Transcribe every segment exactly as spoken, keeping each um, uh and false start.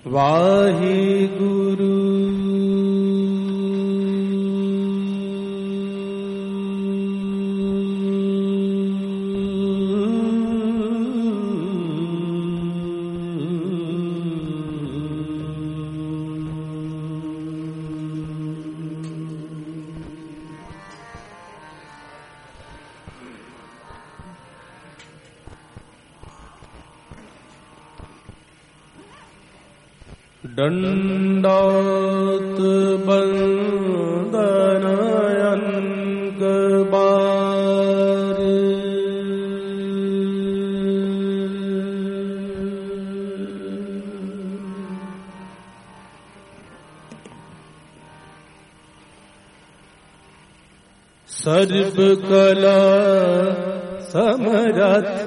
वाहिगुरु दंडात बंदनयन बार सर्व कला समरथ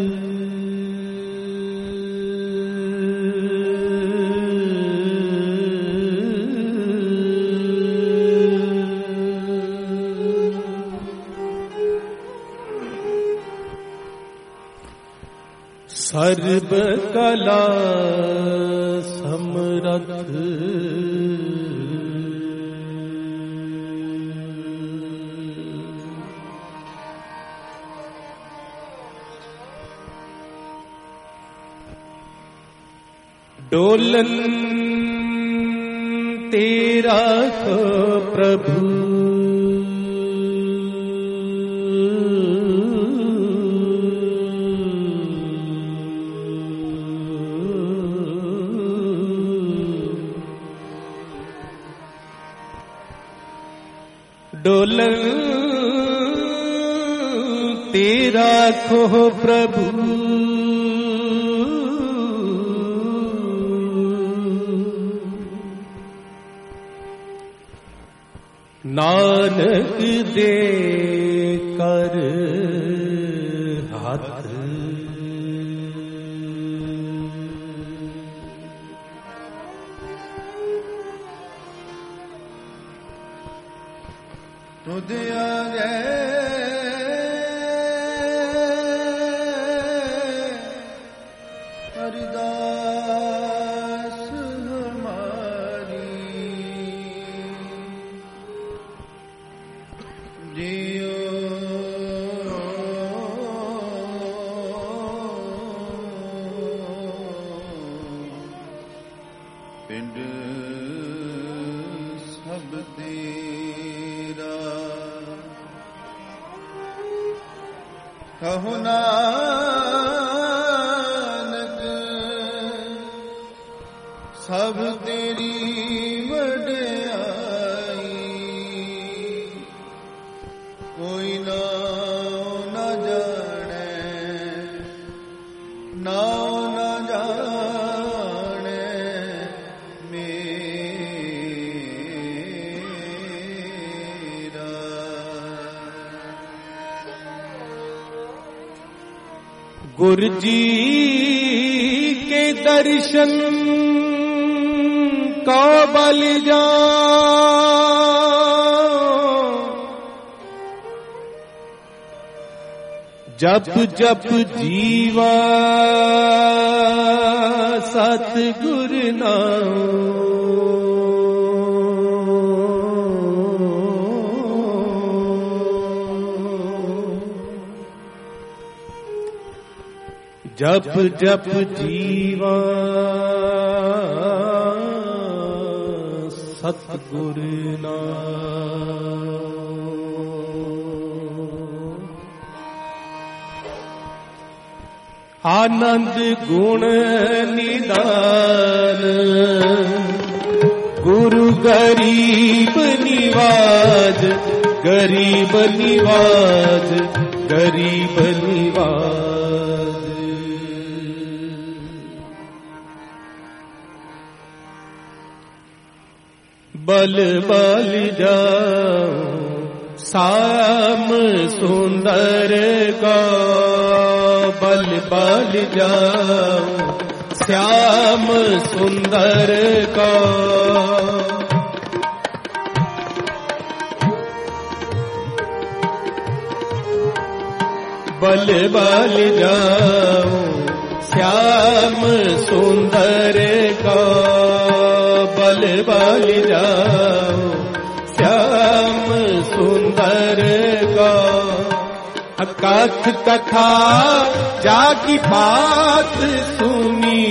सर्व कला समरथ डोलन तेरा को प्रभु डोलन तेरा को प्रभु नानक दे कर हाथ तुद आगे हरिदास हमारी जियो पिंड सब तेरा कहु नानक सब तेरी वड्याई कोई ना न जाने ना न जाने मेरा गुरु जी के दर्शन का बल जा जप जप जीवा सतगुर नाम जप जप जीवा सतगुर नाम आनंद गुण निदान गुरु गरीब निवाज गरीब निवाज गरीब निवाज बल बल जाओ श्याम सुंदर का बल बल जाओ श्याम सुंदर का बल बल जाओ श्याम सुंदर का बल बल जाओ श्याम सुंदर को। कथ कथा जाकी बात सुनी,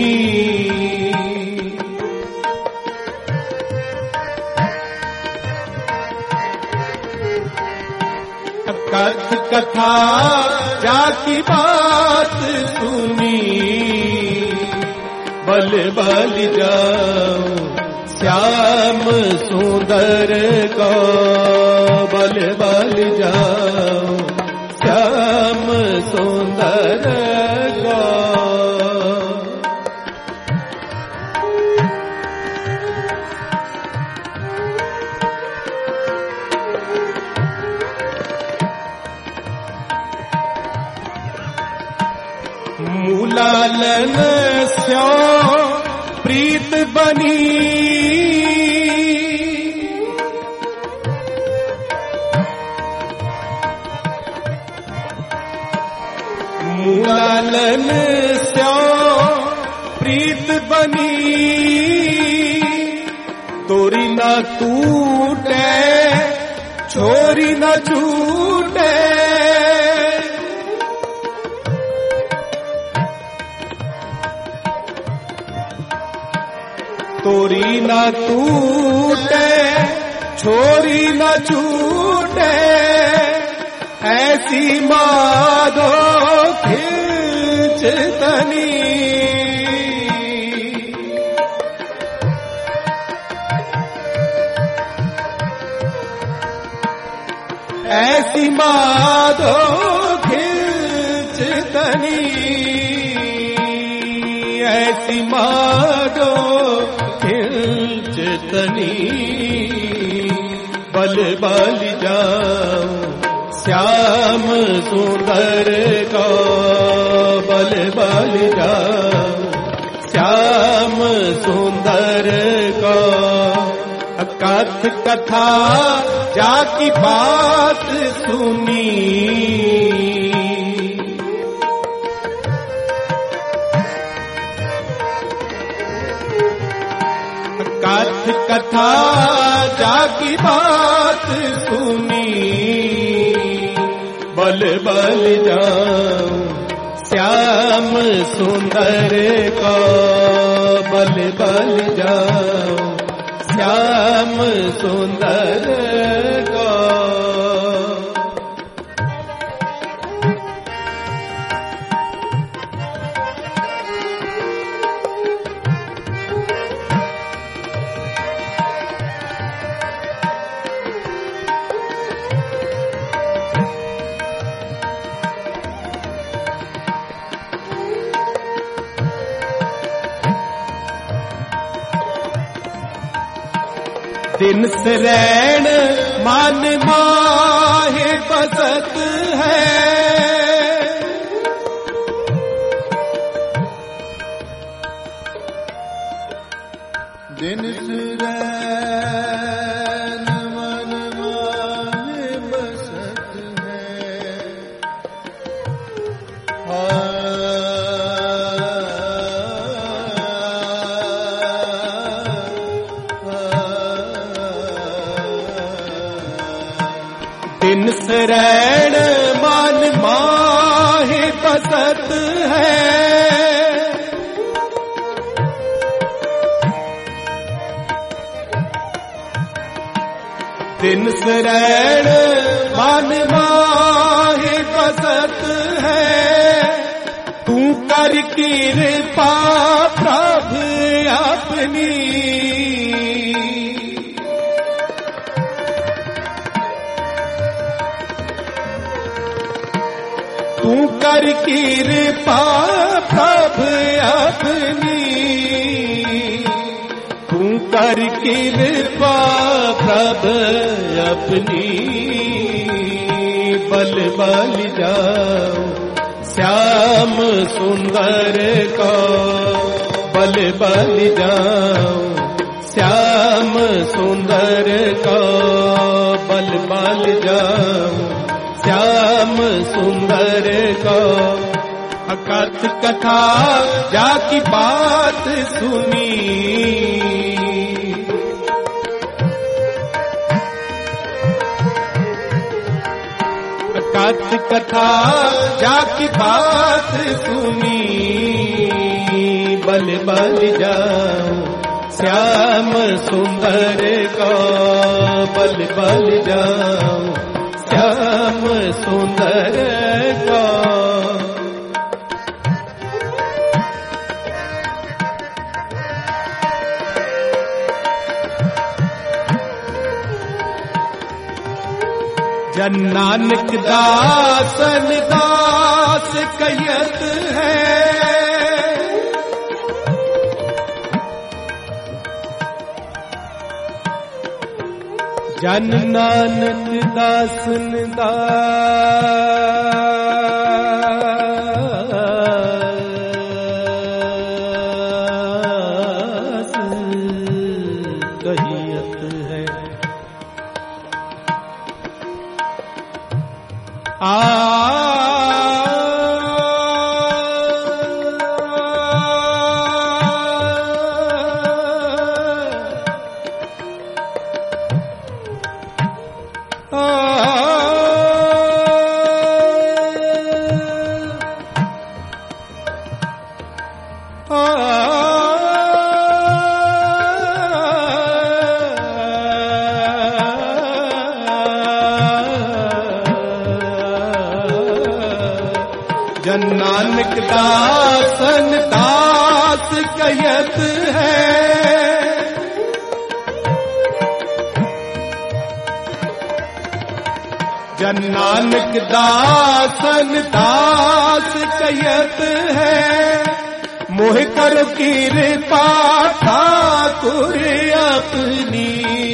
कथ कथा जाकी बात सुनी, बल बल जाओ श्याम सुंदर को। बल बल जाओ श्याम सुंदर को। मूलालन स्यो प्रीत बनी, मूलालन स्यो प्रीत बनी, तोरी न टूटे छोरी न छूटे, तोरी न टूटे छोरी न छूटे, ऐसी माधो खिंचतनी, ऐसी माधो खिंचतनी, ऐसी माधो खिंचतनी, बल बल जाओ श्याम सुंदर को। बल बल जाओ श्याम सुंदर को। कथ कथा जाकी बात सुनी, कथ कथा जाकी बात सुनी, बल बल जाओ श्याम सुंदर को। बल बल जाओ श्याम सुंदर को। दिन सरैण मन माहे बसत है, दिन सरैण मन माहे बसत है, दिन सरैण मन माहे बसत है, दिन सरैण मन माहे बसत है, तू कर कृपा प्रभु अपनी, तू कर कृपा प्रभु अपनी, तू कर कृपा प्रभु अपनी, बल बल जाओ श्याम सुंदर को। बल बल जाओ श्याम सुंदर को। बल बल जाओ श्याम सुंदर को। कथ कथा जाकी बात सुनी, कथ कथा जाकी बात सुनी, बल बल जाऊं श्याम सुंदर का, बल बल जाऊं श्याम सुंदर का। जन नानक दासन दास कहत है, जन नानक दासन दास कहियत है। आ जन नानक दासन दास कहत है, जन नानक दासन दास कहत है। मोह करो कृपा ठाकुर अपनी,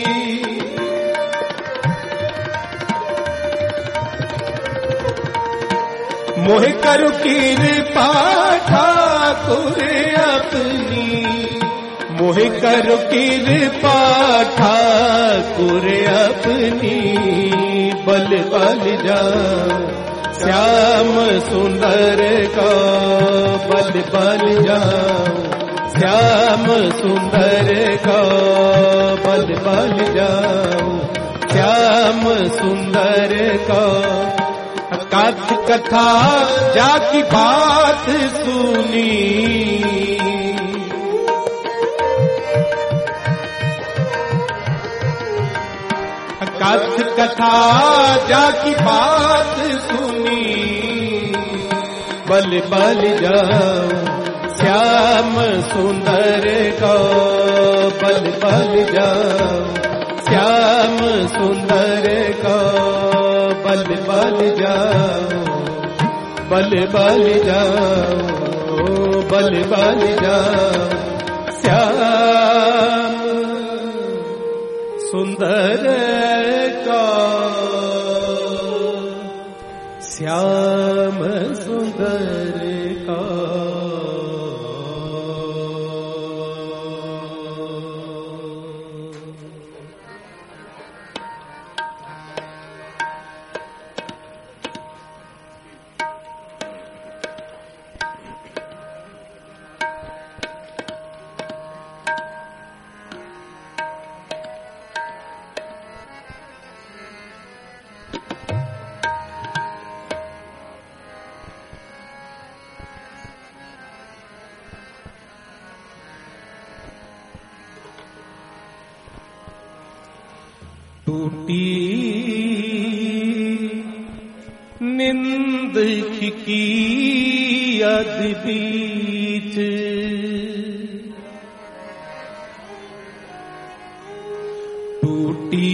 मोह करो कृपा ठाकुर अपनी, मोह करो कृपा ठाकुर अपनी। बल बल जाऊं श्याम सुंदर का, बल बल जाऊं श्याम सुंदर का, बल बल जाऊं श्याम सुंदर का। कथ कथा जाकी बात सुनी, कथ कथा जाकी बात सुनी, बल बल जाऊं श्याम सुंदर का, बल बल जाऊं श्याम सुंदर का। बल बल जाऊं, बल बल जाऊं, बल बल जाऊं श्याम सुंदर का, श्याम सुंदर का। टूटी निंद की अध बीच, टूटी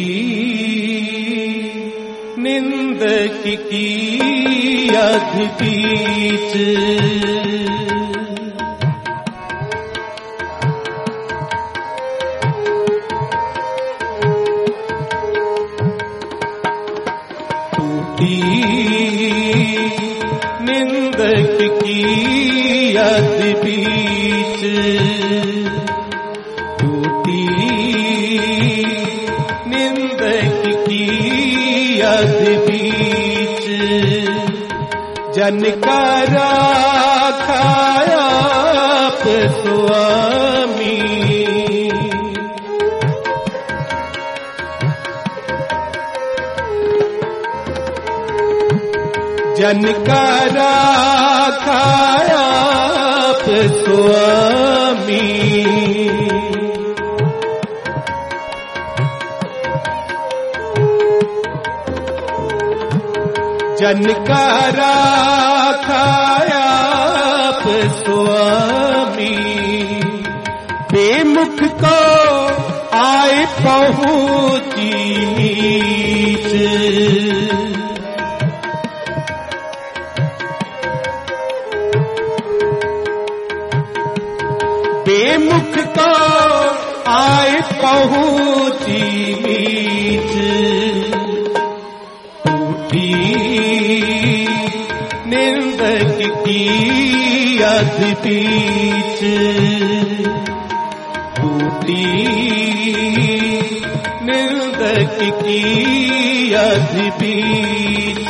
निंद की अध बीच। निंद की अध बीच, टूटी निंद की अध बीच। जन का राखाया स्वामी, जन का राखा आप स्वामी, जन का राखा आप स्वामी, बेमुख को आए पहुँची नीच, बेमुख को आए पहुँची नीच, टूटी निंदक की अध बीच, टूटी निंदक की अध बीच,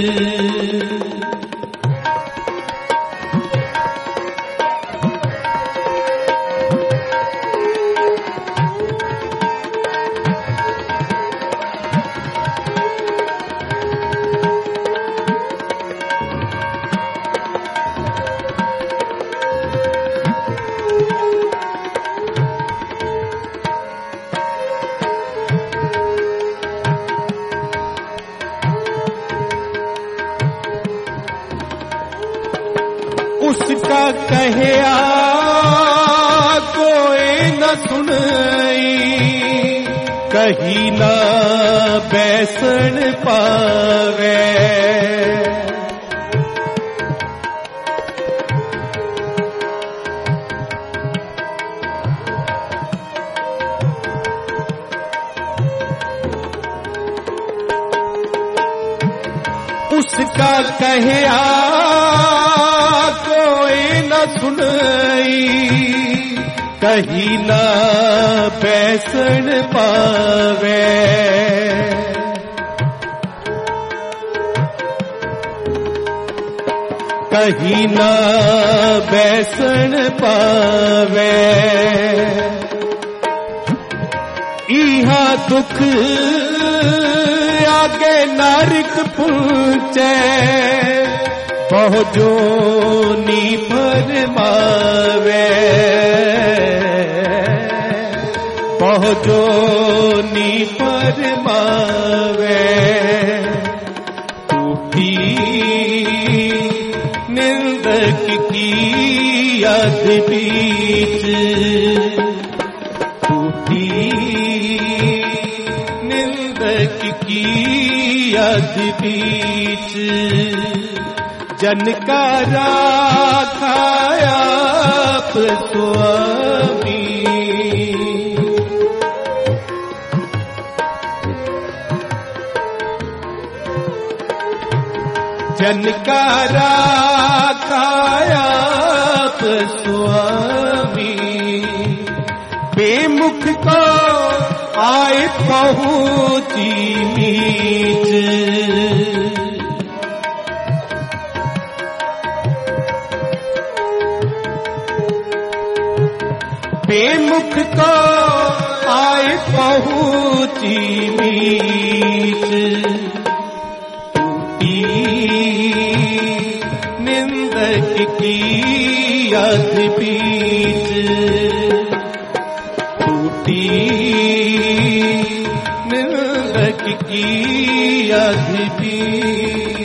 उसका कहया कोई न सुनई, कहीं न बैसन पावे, उसका कहया कोई न सुनई, कहीं न बैसन पावे, कहीं न बैसन पावे, इहा दुख आगे नरक पूछे, बहु जोनी फरमावे, बहु जोनी फरमावे, टूटी निंदक की अध बीच, टूटी निंदक की अध बीच, जन का राखा आप स्वामी, जन का राखा आप स्वामी, बेमुख को आए पहुँची नीच, बेमुख को आए पहुँची नीच, टूटी निंदक की अध बीच, टूटी निंदक की अध बीच।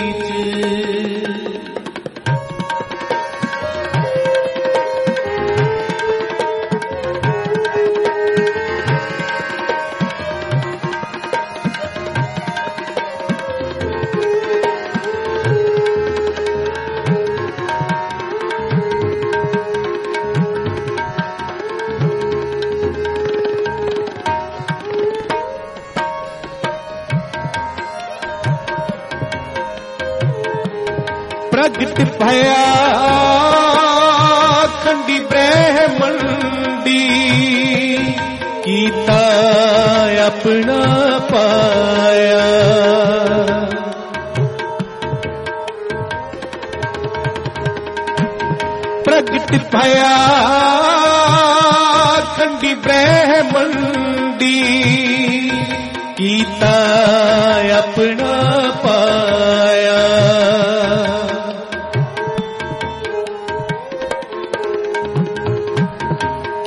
प्रगट भया खंडी ब्रह्मंडी, कीता अपना पाया, प्रगट भया खंडी ब्रह्मंडी, कीता अपना पाया,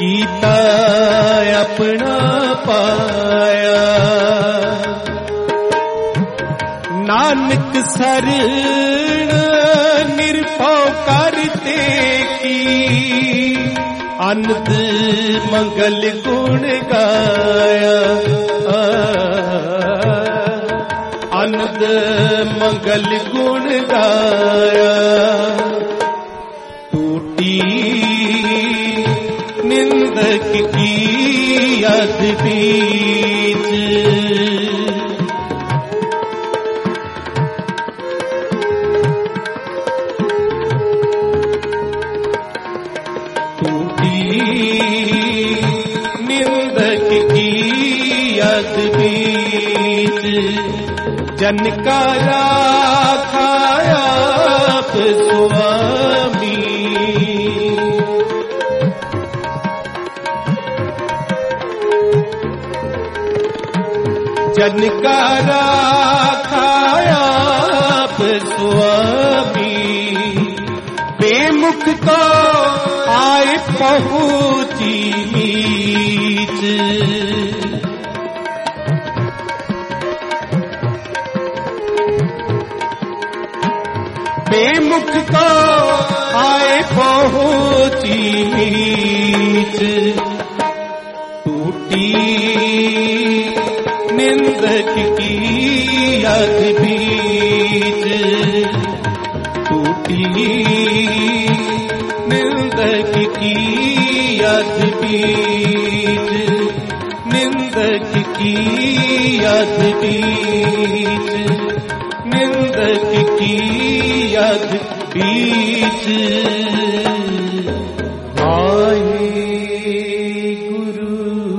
कीता अपना पाया। नानक सरन निरभउ करते की अनंत मंगल गुण गाया। अनंत मंगल गुण गाया। टूटी निंदक की अध बीच निंदक की अध बीच जन का राखाया स्वामी। जन का राखाया स्वामी। बेमुख को आए पहुँची नीच। बेमुख को आए पहुँची नीच। टूटी निंदक की अध बीच। टूटी निंदक की अध बीच। निंदक की अध बीच। निंदक की अध बीच। आए गुरु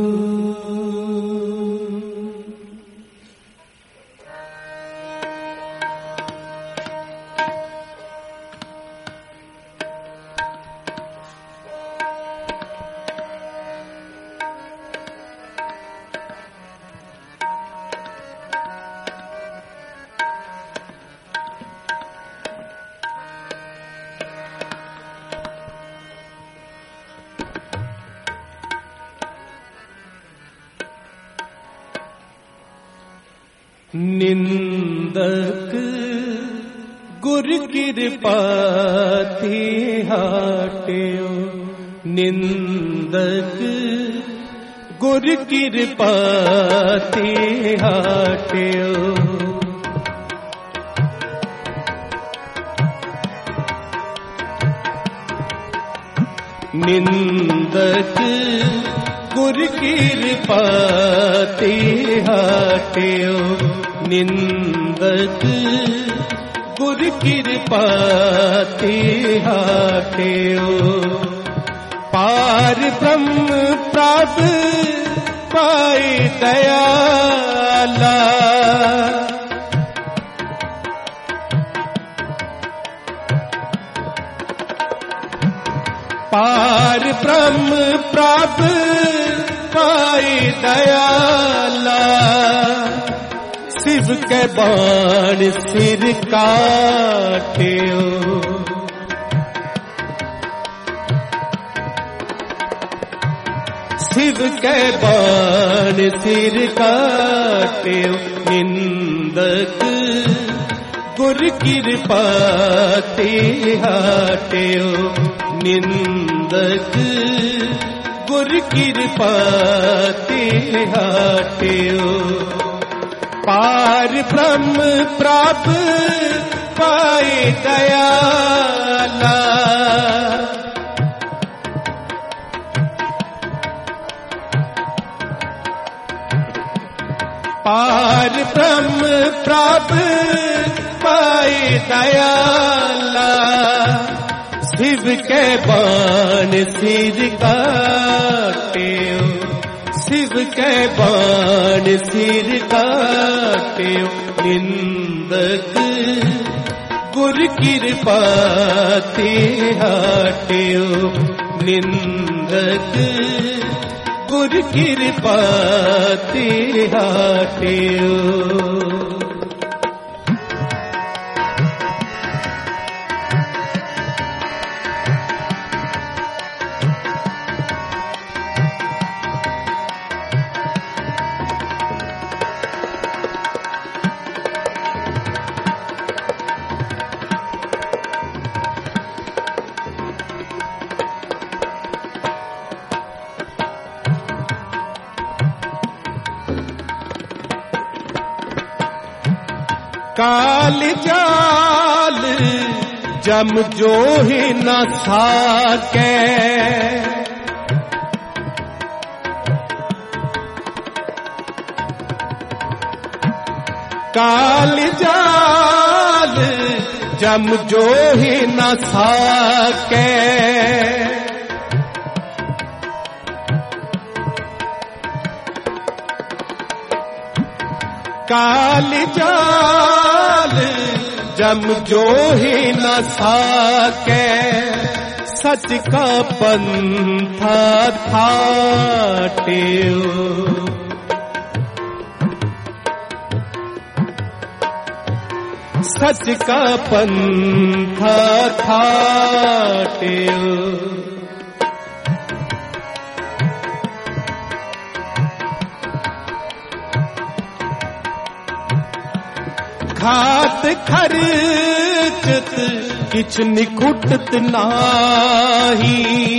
निंदक गुर कृपा थी हाट्यो। निंदक गुर कृपा थी हाट्यो। निंदक गुर कृपा थी हाट्यो। निंदक गुर कृपा थी हाट्यो। पार ब्रह्म प्राप्त पाए दयाला। पार ब्रह्म प्राप्त पाए दयाला। शिव के बाण सिर काट्यो। शिव के बाण सिर काट्यो। निंदक गुर कृपा थी हाट्यो। निंदक गुर कृपा थी हाट्यो। पार ब्रह्म प्राप्त पाए दयाला। पार ब्रह्म प्राप्त पाए दयाला। शिव के बाण सिर काट्यो। शिव के बाण सिर काट्यो। निंदक गुर कृपा थी हाट्यो। निंदक गुर कृपा थी हाट्यो। काल जाल जम जो ही न साके, काल जाल जम जो ही न साके, काल जाल जम जो ही न साके, सच का पंथा थाटियो, सच का पंथा थाटियो। खात खर्चत किछ निकुटत नाही,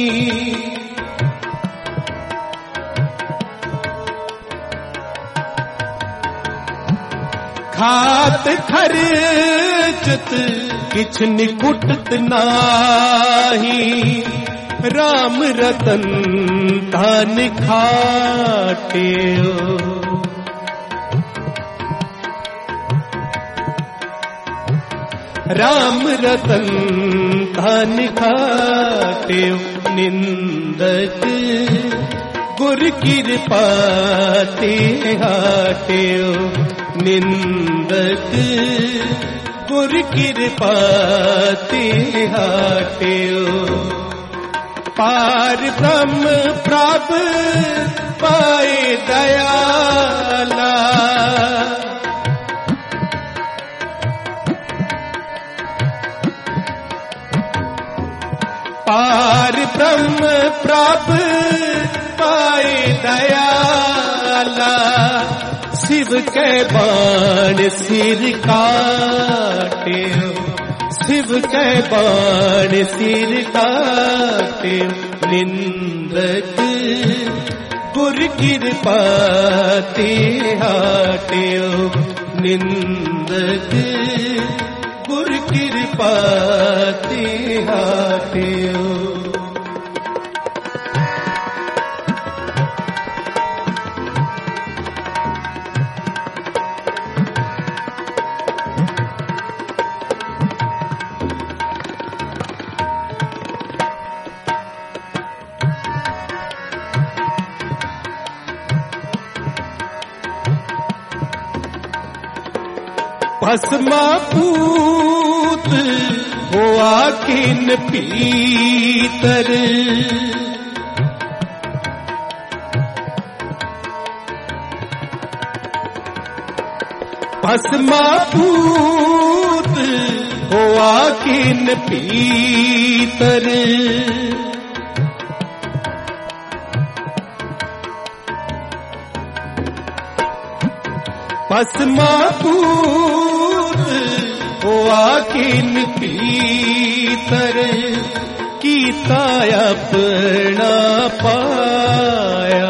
खात खर्चत किछ निकुटत नाही, राम रतन धन खाटियो, राम रतन धन खाटियो। निंदक गुर कृपा ते हाटियो, निंदक गुर कृपा ते हाटियो। पार ब्रह्म प्रभ पाए दयाला, पार ब्रह्म प्रभ पाए दयाला, शिव के बाण सिर काटियो, शिव के बाण सिर काटियो। निंदक गुर कृपा ते हाटियो, निंदक गुर कृपा ते हाटियो। भस्मा पूत हुआ किन पीतर, भस्मा पूत हुआ किन पीतर, भस्मा पूत हुआ किन पीतर, कीता अपना पाया,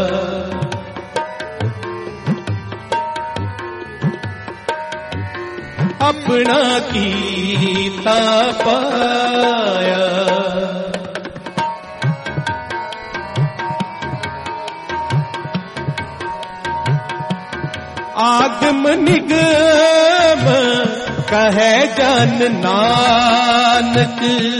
अपना कीता पाया। आगम निगम कहे जन नानक,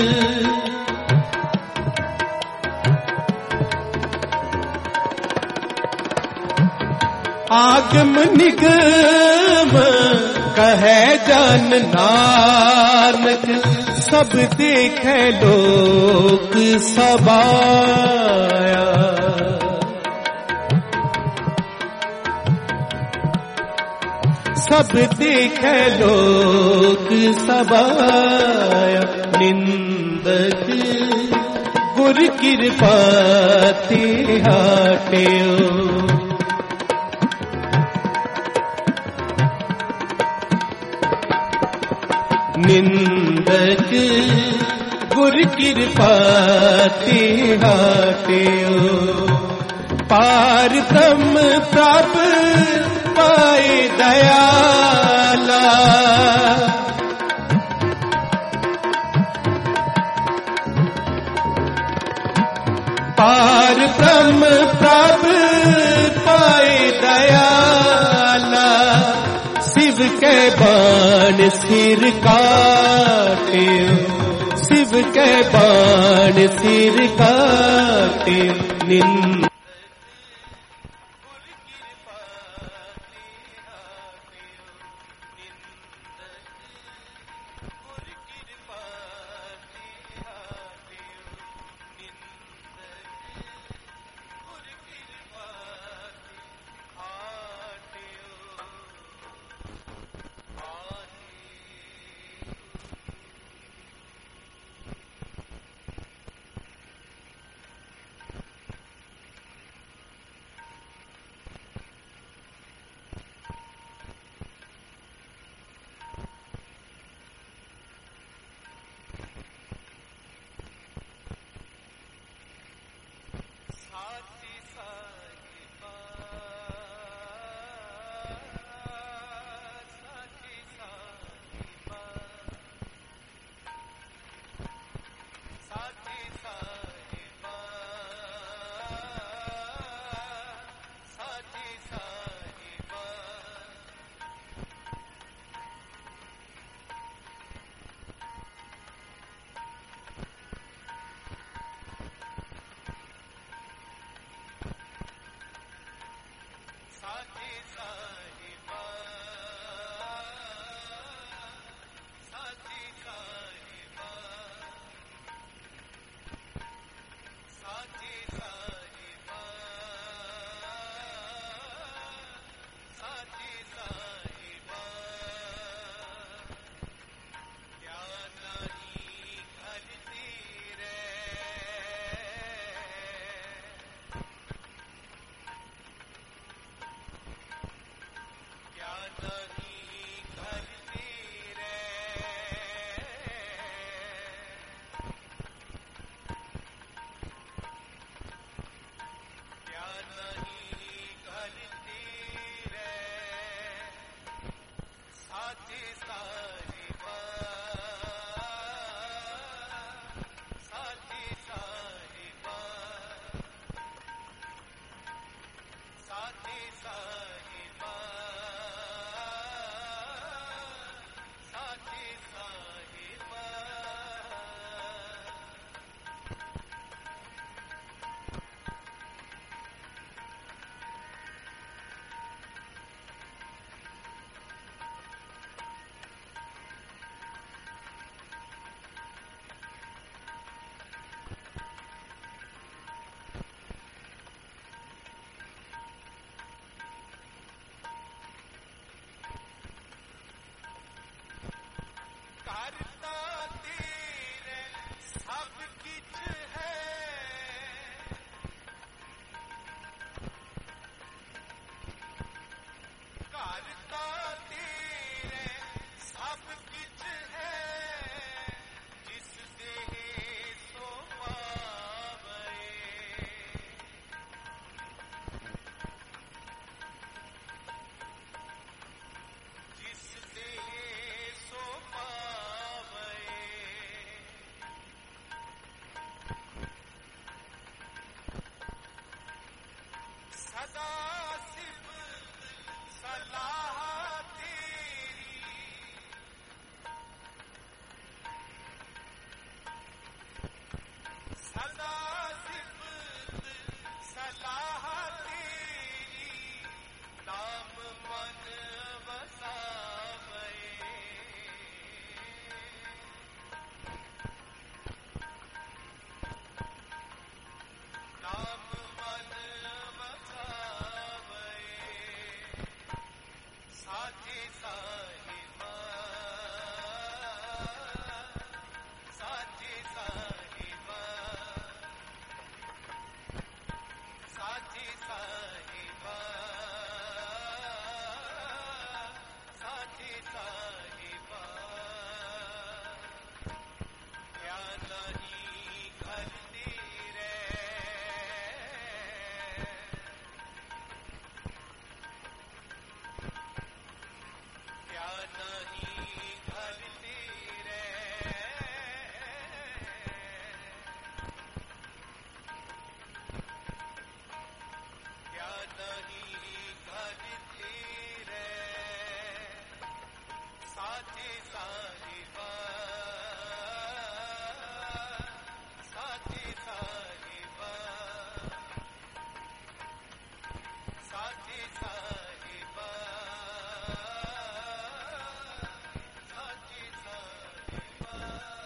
आगम निगम कहे जन नानक, सब देखे लोक सबाया, सब देखे लोक सबाया। निंदक गुर कृपा ते हाटियो, निंदक गुर कृपा ते हाटियो। पार ब्रह्म प्रभ पाए दयाला, पार ब्रह्म प्रभ पाए दयाला, शिव के बाण सिर काटे, शिव के बाण सिर काटे। निंद साहिबा, साथी साहिबा, साथी साहिबा।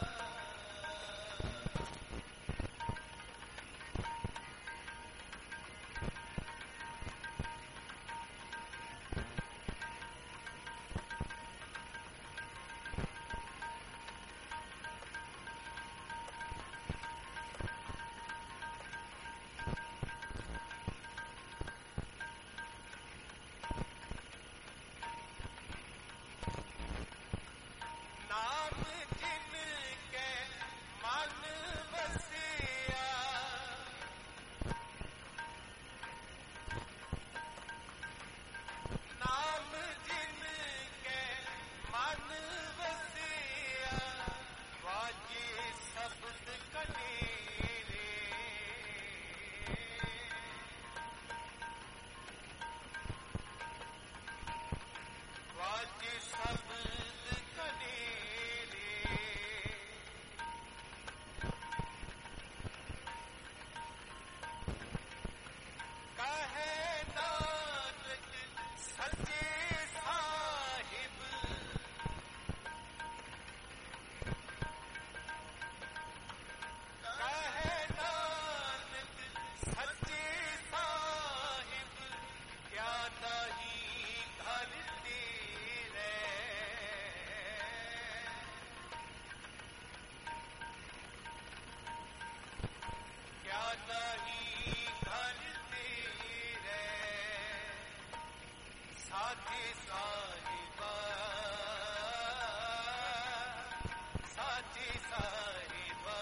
नाम जिनके मन बसिया, नाम जिनके मन बसिया, वाजी शब्द कनीरे, वाजी शब्द कनीरे। कहे नानक सच्चे साहिब, कहे नानक सच्चे साहिब, क्या नहीं घर तेरे, क्या नहीं घर तेरे, साथी साहिबा, साथी साहिबा,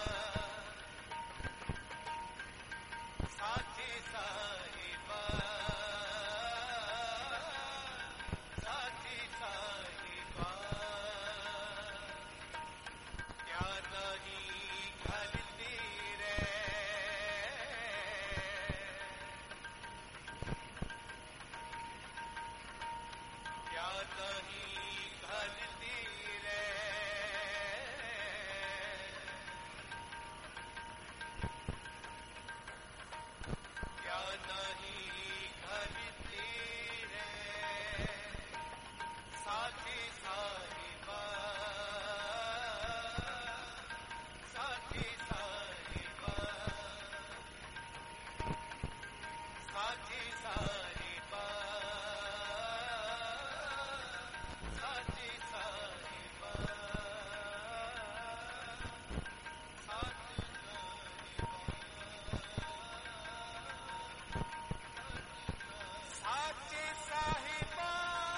साथी साहिबा, साथी साहिबा। क्या नहीं घर तेरे, क्या नहीं घर तेरे, क्या नहीं घर तेरे, साथी साहिबा, साथी साहिबा, साथी साहिबा, साथी साहिबा, साथी साथी साहिबा,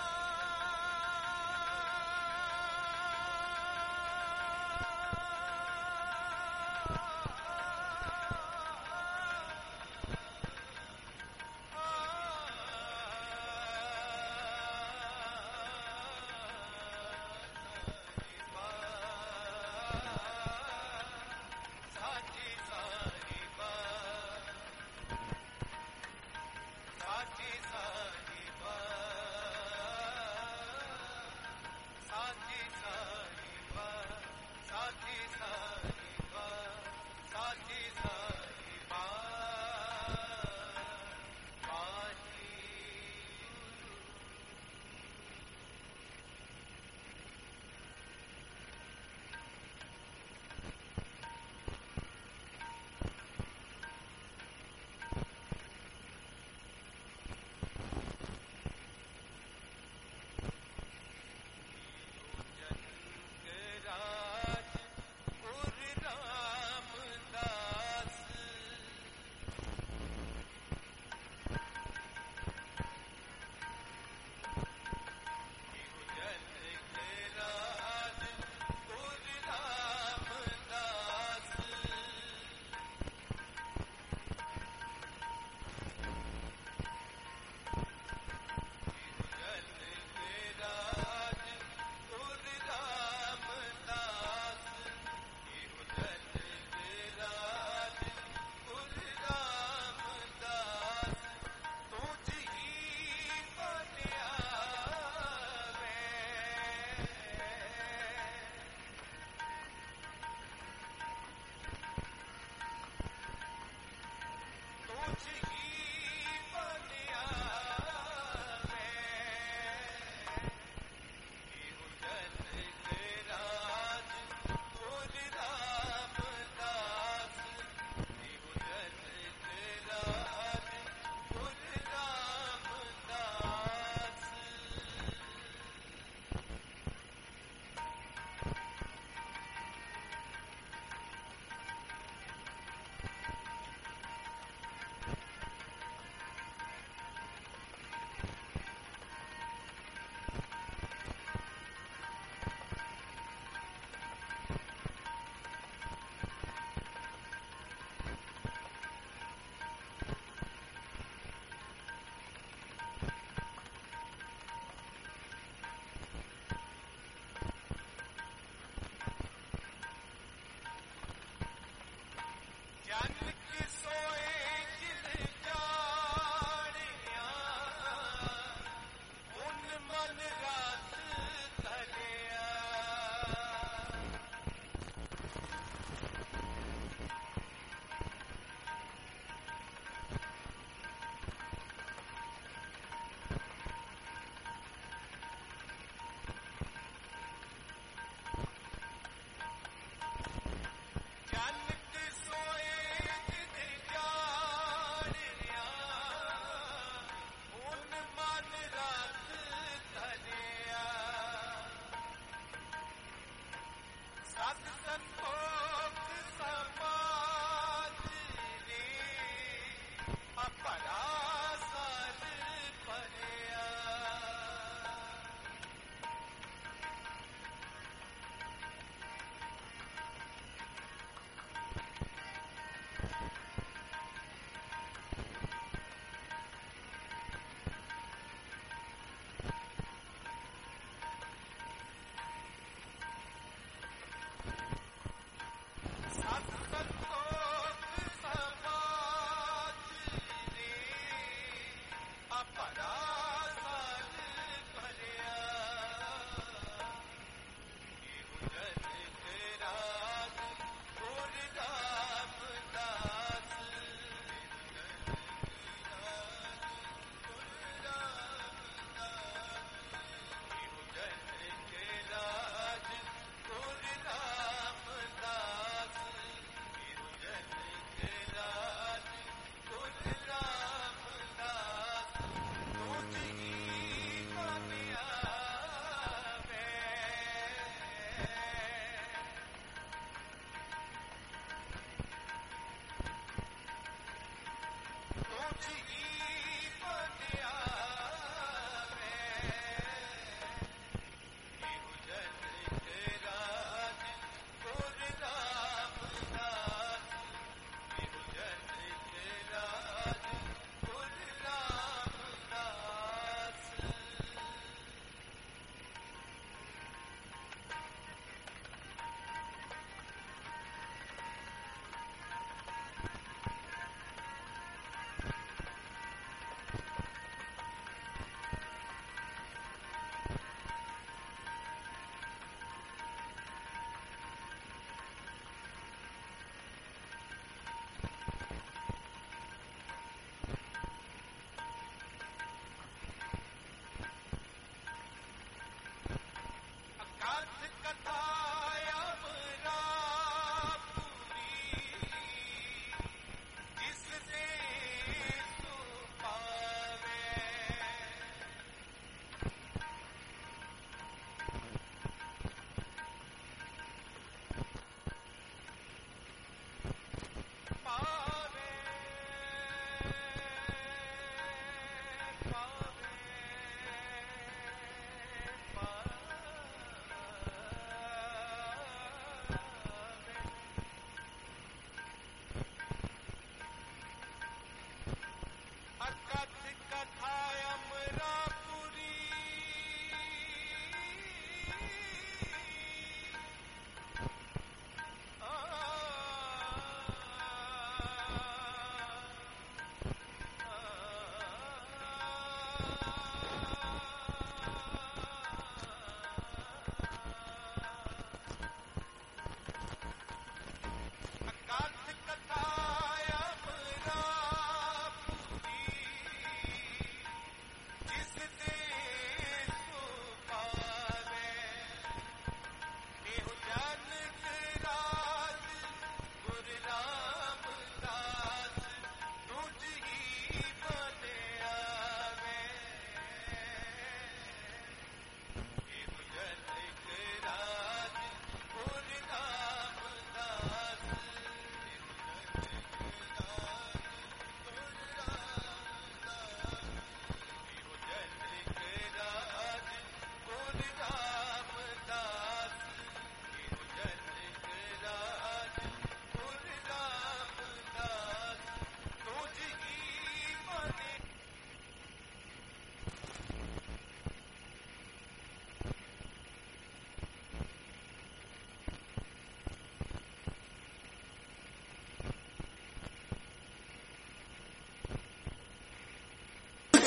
साथी साहिबा, साथी साहिबा, साथी साहिबा, साथी साहिबा, साथी साहिबा। वाजी जनक राज उर रामदास, कुछ ही पल आवे इहु जनक राज कुल रामदास इहु जनक राज कुल रामदास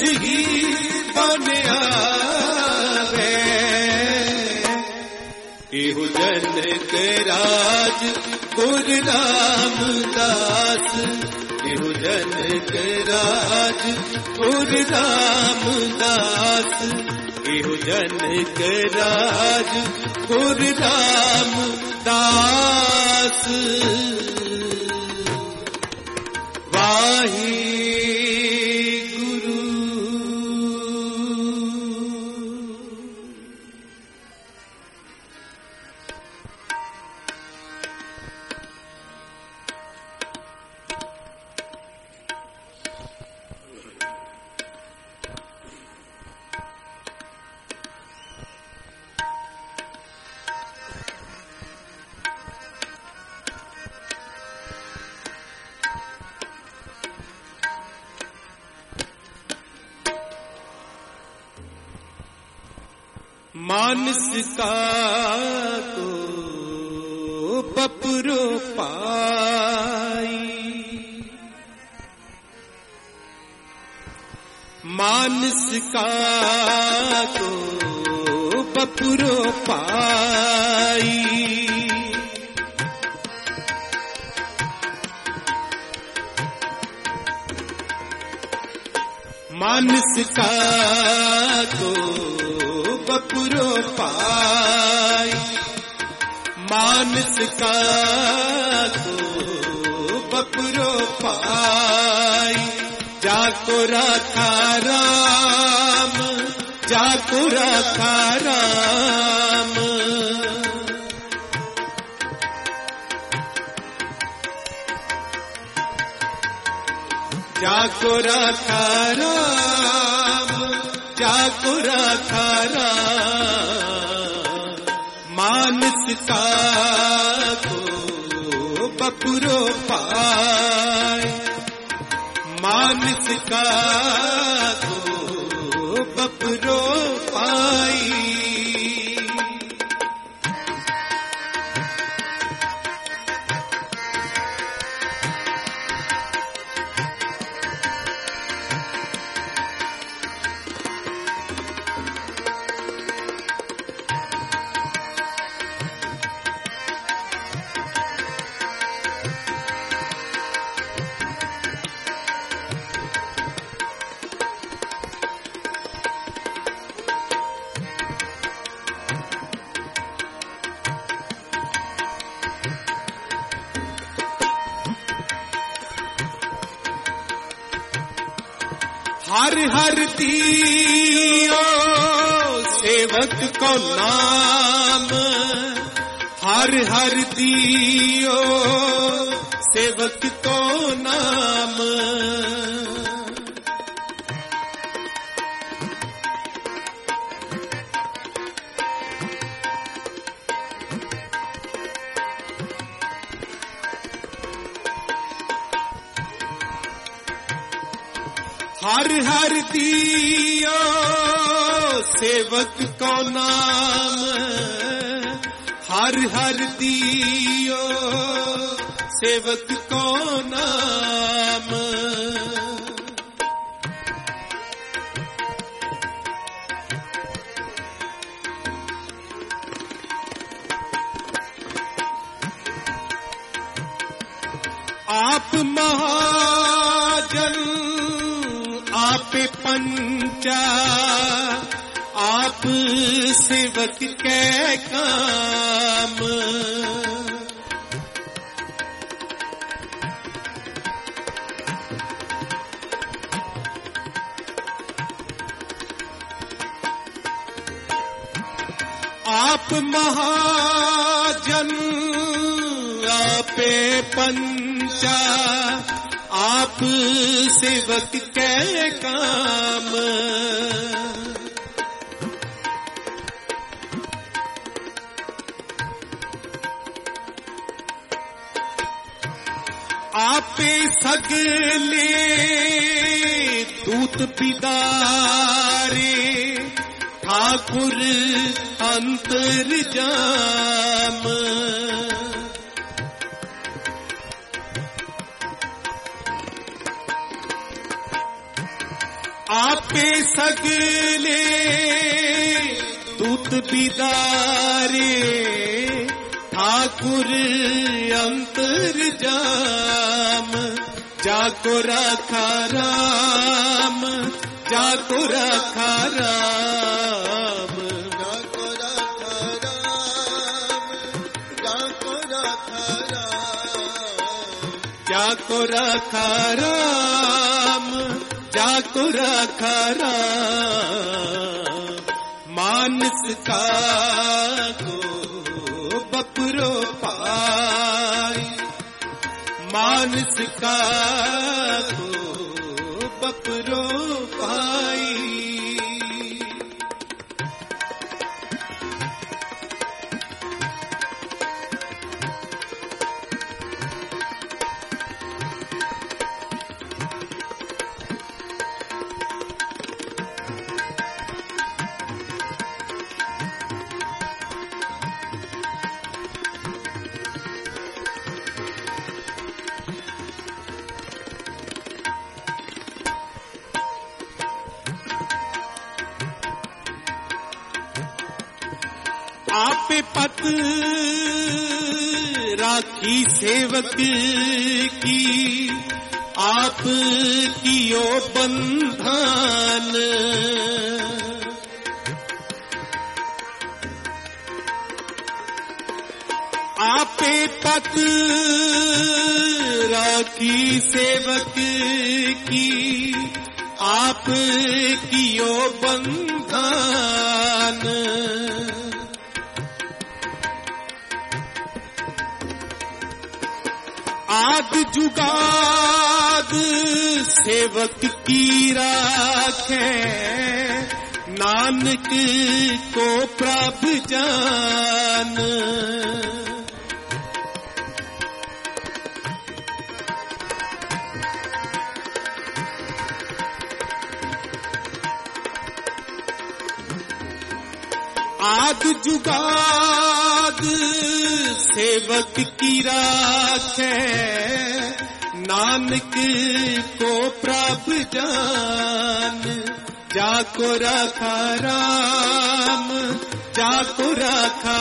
निज ही बन आवे। इहु जनक राज गुरु रामदास, इहु जनक राज गुरु रामदास, इहु जनक राज गुरु रामदास। वाहे गुरु। मानस का तो बपुरो पाई, मानस का तो बपुरो पाई। मानस का तो बपुरो पाई, मानस का तो बपुरो पाई। जाको राखा राम, जाको राखा राम, जाको राखा राम, जाको राखा राम। मानस का को बपुरो पाए, मानस का को बपुरो पाई। हर हर दियो सेवक को नाम, हर हर दियो सेवक को नाम। हर हर दियो सेवक को नाम, हर हर दियो सेवक को नाम। आप महाजन आपे पंचा, आप सेवक के काम। आप महाजन आपे पंचा, आप सेवक के काम। आपे सगले दूत पिदारे, ठाकुर अंतर्जाम। आपे सगले दूत बिदारे ठाकुर अंतर्जाम जाको रखा राम जाको रखा राम जाको रखा राम जाको रखा राम जाको रखा राम जाको रखा राम मानस का को बपरो पाई मानस का को बपरो पाई आपे पत राखी सेवक की आप कियो बंधन आपे पत राखी सेवक की आप कियो बंधन आद जुगाद सेवक की राखे नानक को प्रभ जान आद जुगाद सेवक की राखे नानक को प्रभ जान जाको रखा राम जाको रखा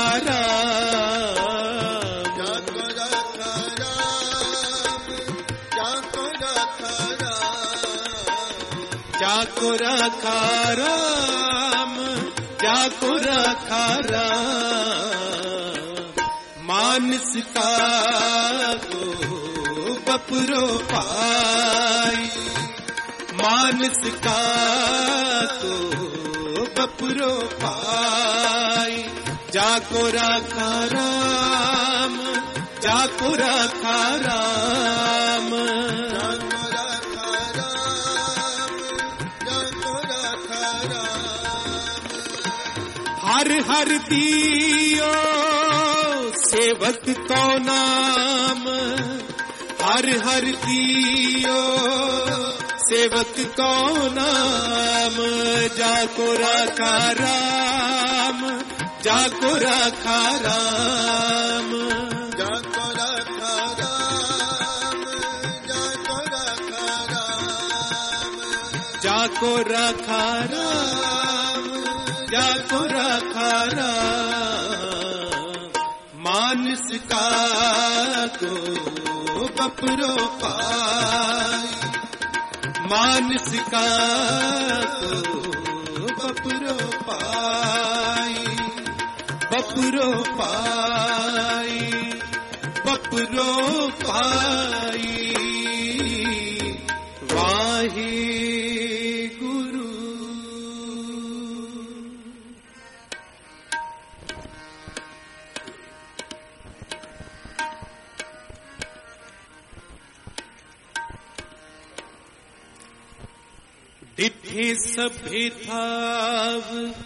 राम जाको रखा राम जाको रखा राम जाको रखा राम जाको रखा राम मानस का को बपरो पाई मानस का को बपरो पाई जाको रखा राम जाको रखा राम जाको रखा राम जाको रखा राम हर हर दियो सेवक को नाम हर हर दियो सेवक को नाम जाको रखा राम जाको रखा राम जाको रखा राम जाको रखा राम जाको रखा राम जाको रखा राम मानस का को बपरो पाई मानस का को बपरो पाई बपरो पाई बपरो पाई वाहे गुरु डिठे सभे थाव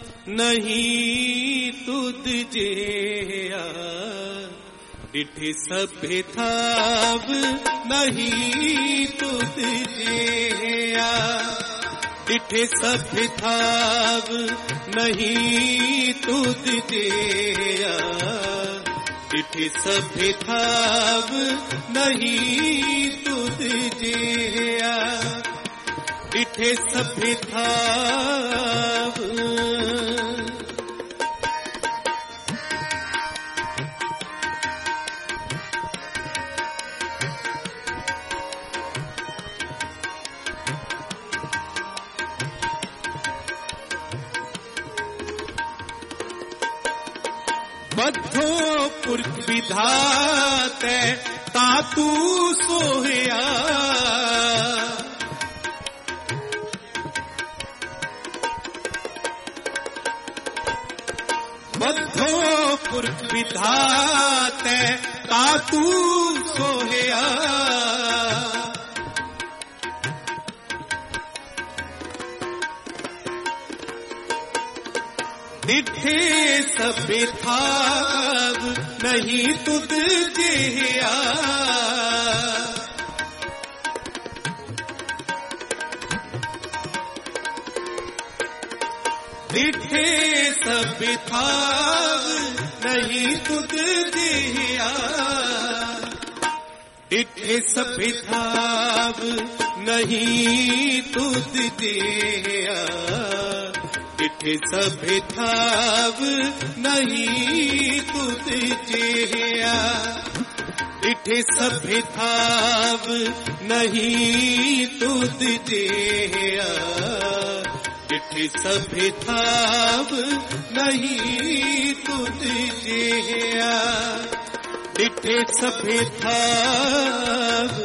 नहीं तुद जेया डिठे सभे थाव नहीं तुद जेया डिठे सभे थाव नहीं तुद जेया डिठे सभे थाव नहीं तुद जेया डिठे सभे थाव बद्धो पुरख विधाते तातू सोहया बद्धो पुरख विधाते तातू सोहया डिठे सभे थाव नहीं तुद जेया डिठे सभे थाव नहीं तुद जेया डिठे सभे थाव नहीं तुद जेया डिठे सभे थाव नहीं तुद जेया डिठे सभे थाव नहीं तुद जेया डिठे सभे थाव नहीं तुद जेया डिठे सभे थाव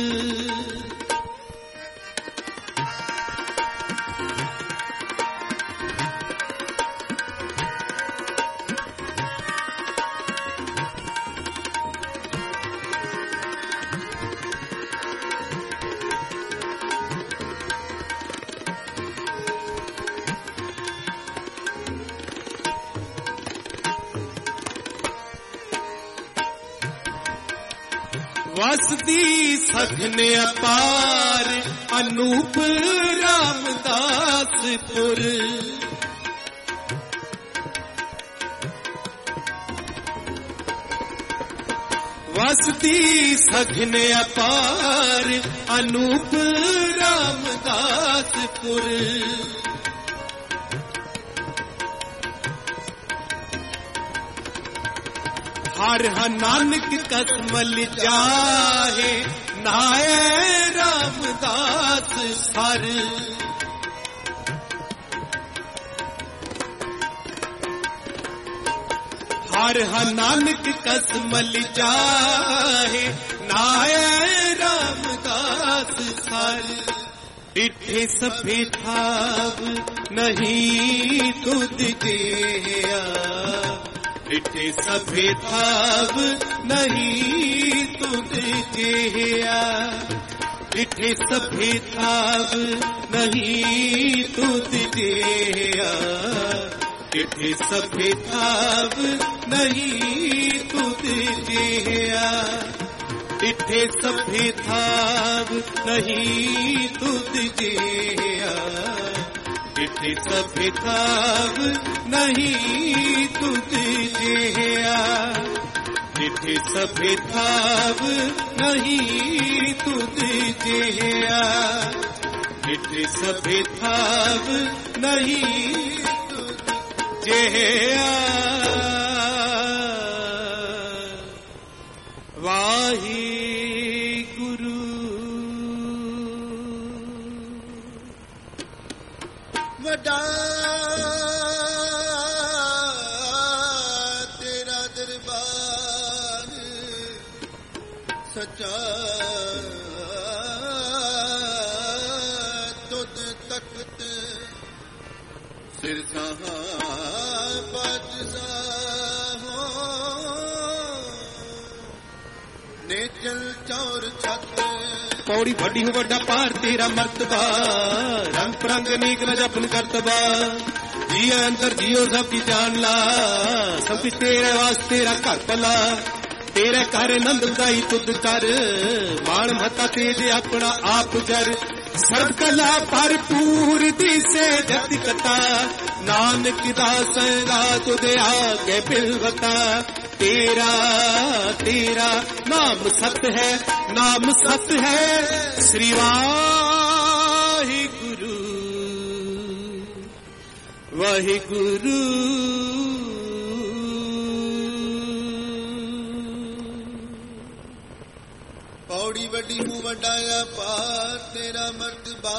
वसदी सघन अपार अनूप रामदासपुर वसदी सघन अपार अनूप रामदासपुर हर नानक कसमल जाहे नाय रामदास सर हर नानक कसमल जाहे नाय रामदास सर डिठे सभे थाव नहीं तुद जेया डिठे सभे थाव नहीं तुद जेया डिठे सभे थाव नहीं तुद जेया डिठे सभे थाव नहीं तुद जेया डिठे सभे थाव नहीं तुद जेया डिठे सभे थाव नहीं तुद जेया डिठे सभे थाव नहीं तुद जेया डिठे सभे थाव नहीं तुद जेया वाही गुरु वडा तेरा दरबार सच्चा तुद तख्त सिरसा बादशाह ने चल चौर छत पौड़ी वड्डी हो वड्डा पार तेरा मर्तबा रंग परंग नीक न जपन करतबा जिया अंतर जियो सब की जान ला सब कुछ तेरे वास्ते तेरा घर भला तेरे घर नंद बधाई तुद कर मान महता तेज अपना आप जर सर्व कला भरपूर दिसे जगत कथा नानक दास दा तुद आगे बिलवता तेरा तेरा नाम सत है नाम सत है श्री वाहिगुरु। ਵਾਹਿਗੁਰੂ ਪੌੜੀ ਵੱਡੀ ਮੂੰਹ ਵੱਡਾ ਅਪਾਰ ਤੇਰਾ ਮਰਤਬਾ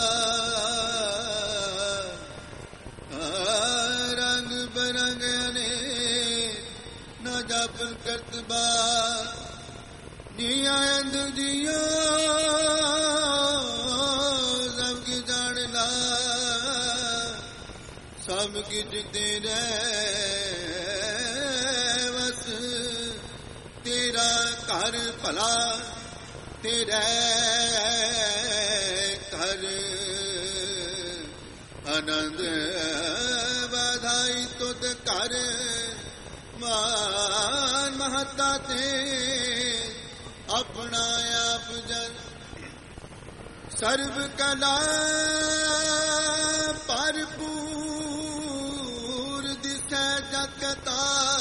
ਰੰਗ ਬਰੰਗ ਅਨੇਕ ਨਾ ਜਾਪਨ ਕਰਤਬਾ ਨੀਆਂ ਅੰਦਰ ਜੀਓ ਸਭ ਕੀ ਜਾਣ ਲਾ ਸਭ ਕਿਛ ਤੇਰੇ ਵਸ ਤੇਰਾ ਘਰ ਭਲਾ ਤੇਰੇ ਘਰ ਆਨੰਦ ਵਧਾਈ ਤੁਧ ਘਰ ਮਾਨ ਮਹੱਤਾ ਤੇ ਆਪਣਾ ਆਪ ਜਨ ਸਰਬ ਕਲਾ ਭਰਪੂਰ ਦਿਸੈ ਜਗਤਾ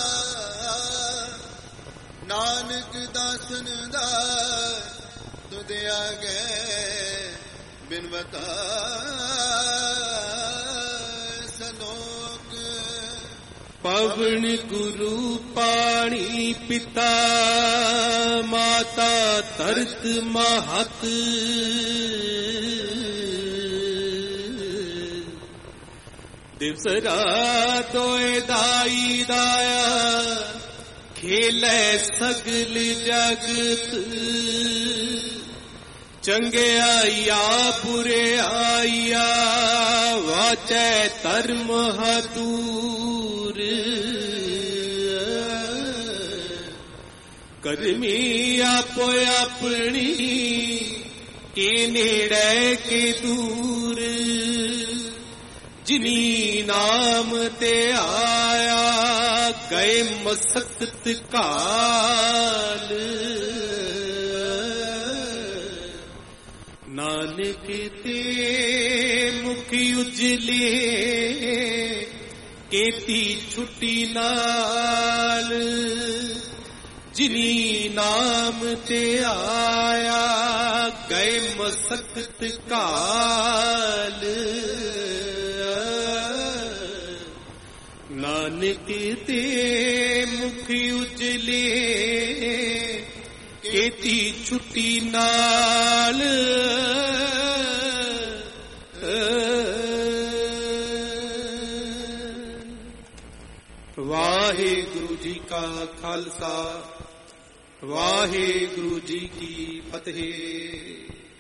ਨਾਨਕ ਦਾਸਨ ਦਾ ਤੁਧ ਆਗੇ ਬਿਨਵਤਾ ਸਨੋਕ ਪਵਨ ਗੁਰੂ ਪਾਣੀ ਪਿਤਾ ਮਾਤਾ ਧਰਤ ਮਹਤ ਦਿਵਸ ਰਾਤ ਦੋਇ ਦਾਈ ਦਾਇਆ ਖੇਲੇ ਸਗਲ ਜਗਤ ਚੰਗਿਆਈਆ ਬੁਰਿਆਈਆ ਵਾਚੈ ਧਰਮ ਹਦੂਰ ਕਰਮੀ ਆਪੋ ਆਪਣੀ ਕੇ ਨੇੜੇ ਕੇ ਦੂਰ ਜਿਨੀ ਨਾਮ ਤੇ ਆਇਆ ਗਏ ਮਸਕਤ ਕਾਲ ਨਾਨਕ ਤੇ ਮੁਖ ਉਜਲੇ ਕੀਤੀ ਛੁੱਟੀ ਨਾਲ ਜਿਨੀ ਨਾਮ ਤੇ ਆਇਆ ਗਏ ਮਸਕਤ ਕਾਲ ਨਾਨਕ ਤੇ ਮੁਖ ਉਜਲੇ ਕੀਤੀ ਛੁੱਟੀ ਨਾਲ ਵਾਹਿਗੁਰੂ ਜੀ ਕਾ ਖਾਲਸਾ ਵਾਹਿਗੁਰੂ ਜੀ ਕੀ ਫਤਿਹ।